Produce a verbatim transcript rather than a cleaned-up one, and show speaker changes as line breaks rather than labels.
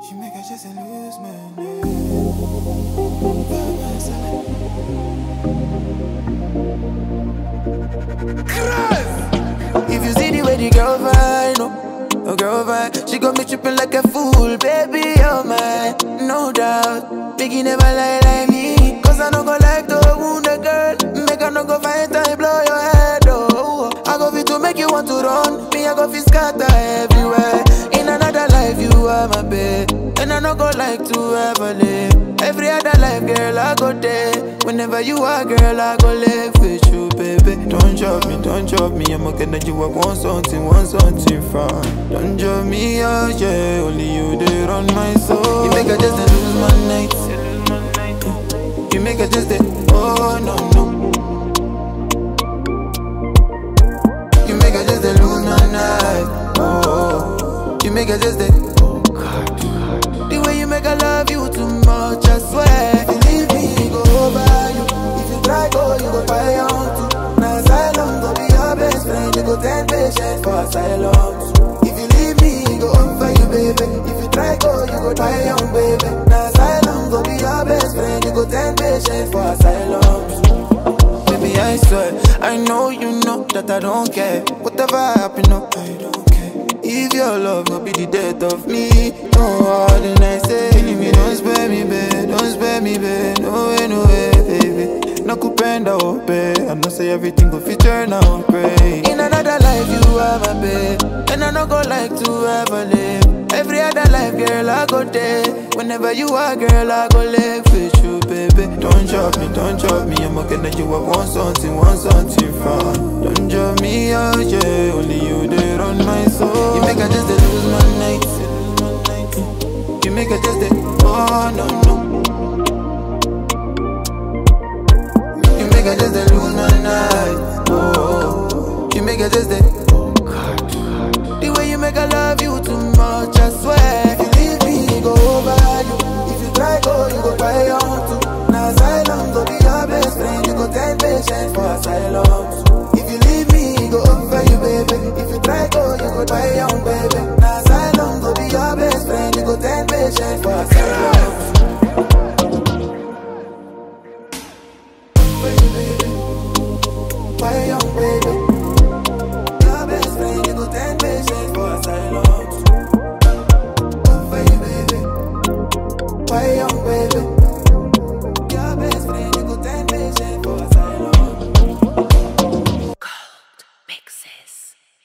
She make her just lose my name. If you see the way the girl vibe, no, a girl vibe, she got me tripping like a fool, baby, oh my, no doubt. Biggie never lie like me, cause I don't go like to wound a girl. Make her no go find time, blow your head, oh. I go fit to make you want to run, me I go fit scatter everywhere. In another life you are my babe, and I no go like to ever live. Every other life, girl, I go there. Whenever you are, girl, I go live with you, baby. Don't drop me, don't drop me. I'm okay that you up, want something, want something from. Don't drop me out, yeah. Only you there on my soul. You make her just a lose my nights. You make her just a, oh no no. You make her just a lose my night. Oh, you make her just a, oh God. The way you make her love you too much, I swear. If you leave me, go over you. If you try go, you go buy your own too. Now asylum, go be your best friend. You go ten patients for asylum. If you leave me, go over you, baby. If you try go, you go buy your own, baby. Now asylum, go be your best friend. You go ten patients for asylum. Baby, I swear, I know you know that I don't care. Whatever happen, no, I don't care. If your love will be the death of me, no harder than I say. Killing me, don't spare me, babe. Don't spare me, babe. No way, no way, baby. No kupenda, oh, babe. I know say everything will fit turn out great. In another life, you are my babe, and I no go like to ever live. Every other life, girl, I go there. Whenever you are, girl, I go live with you, baby. Don't drop me, don't drop me. I'm okay that you up, want something, want something from. Don't drop me out, yeah. Only you there on my soul. You make her just a lose my nights. You make her just a, oh no no. You make her just a lose my nights. Oh, you make her just a, oh God. The way you make her love you too much, I swear. If you leave me, go over you. If you try go, you go buy your own too. Now asylum, go be your best friend. You go ten patients for asylum. If you leave me, go over you, baby. If you try go, you go buy your own, baby. Now asylum, go be your best friend. You go ten patients for asylum. Buy your own, baby. Your best friend, you go ten patients for asylum. Over you, baby. Buy your own, baby. Your best friend, you go ten patients for asylum.
Gold mixes.